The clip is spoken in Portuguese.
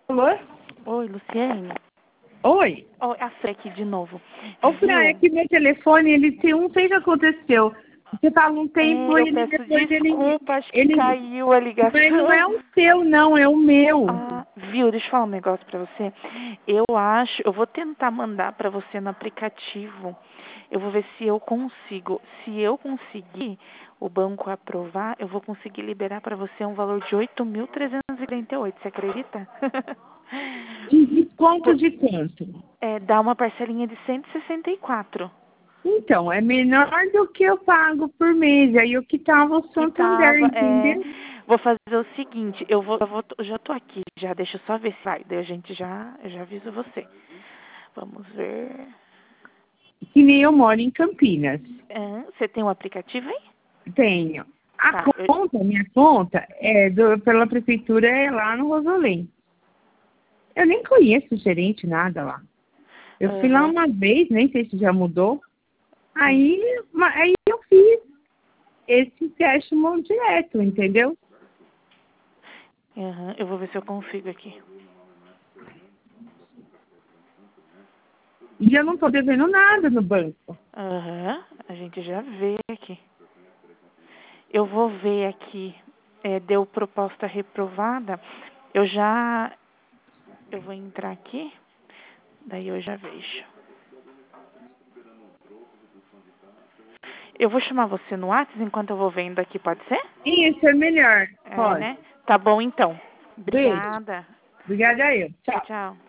Alô? Oi, Luciene. Oi? Oi, a Fê aqui de novo. Ô, Fran, é que meu telefone, não sei o que aconteceu. Você fala um tempo Eu e ele peço depois desculpa, acho que caiu a ligação. Mas não é o seu, não, é o meu. Ah, viu, deixa eu falar um negócio pra você. Eu vou tentar mandar pra você no aplicativo. Eu vou ver se eu consigo. Se eu conseguir o banco aprovar, eu vou conseguir liberar pra você um valor de 8.348. Você acredita? E desconto de quanto? Dá uma parcelinha de 164. Então, é menor do que eu pago por mês. Aí eu quitava o Que Santander, entendeu? vou fazer o seguinte, eu já tô aqui, já deixa eu só ver se vai, daí eu já aviso você. Vamos ver. Que nem eu moro em Campinas. Você tem um aplicativo aí? Tenho. A Tá. minha conta, pela prefeitura é lá no Rosolém. Eu nem conheço o gerente, nada lá. Eu fui lá uma vez, nem sei se já mudou. Aí eu fiz esse empréstimo direto, entendeu? Eu vou ver se eu consigo aqui. E eu não tô devendo nada no banco. A gente já vê aqui. Eu vou ver aqui. Deu proposta reprovada. Eu vou entrar aqui, daí eu já vejo. Eu vou chamar você no WhatsApp enquanto eu vou vendo aqui, pode ser? Isso é melhor. Pode. Né? Tá bom então. Beijo. Obrigada. Obrigada a eu. Tchau, Tchau. tchau.